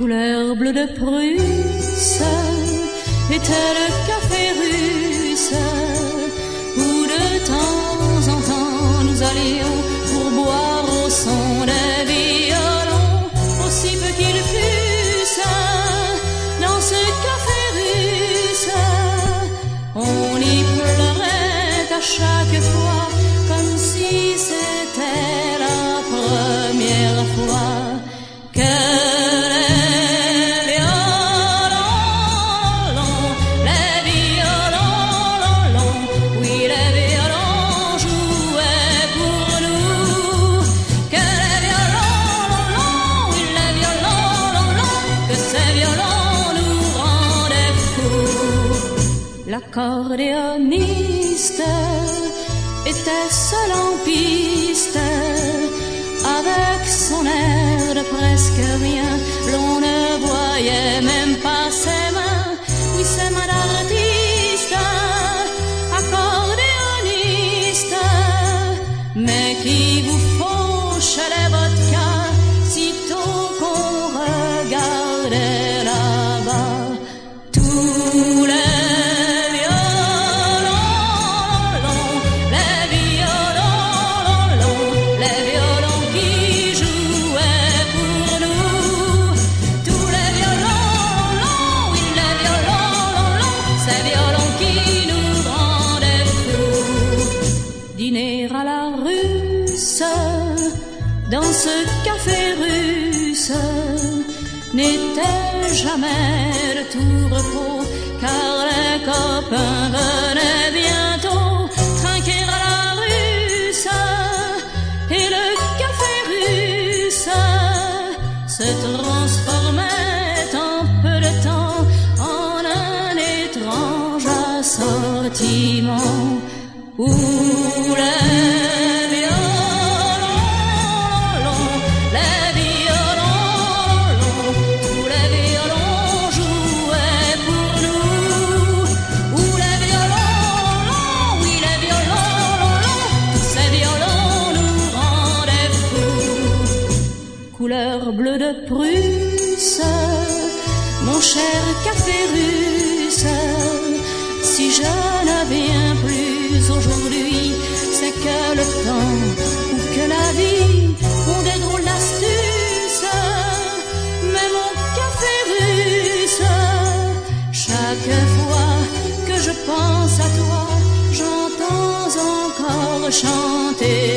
couleur bleu de Prusse était le café russe où de temps en temps nous allions pour boire au son des violons, aussi peu qu'ils fussent. Dans ce café russe, on y pleurait à chaque fois comme si c'était la première fois que l'accordéoniste était seul en piste, avec son air de presque rien, l'on ne voyait même pas ses mains, oui ses mains d'artiste, accordéoniste, mais qui vous fauche les vodkas sitôt qu'on regardait là-bas. Tous les dans ce café russe n'était jamais de tout repos, car les copains venaient bientôt trinquer à la russe, et le café russe se transformait en peu de temps en un étrange assortiment où couleur bleu de Prusse, mon cher café russe, si je ne viens plus aujourd'hui, c'est que le temps ou que la vie ont des drôles d'astuces. Mais mon café russe, chaque fois que je pense à toi, j'entends encore chanter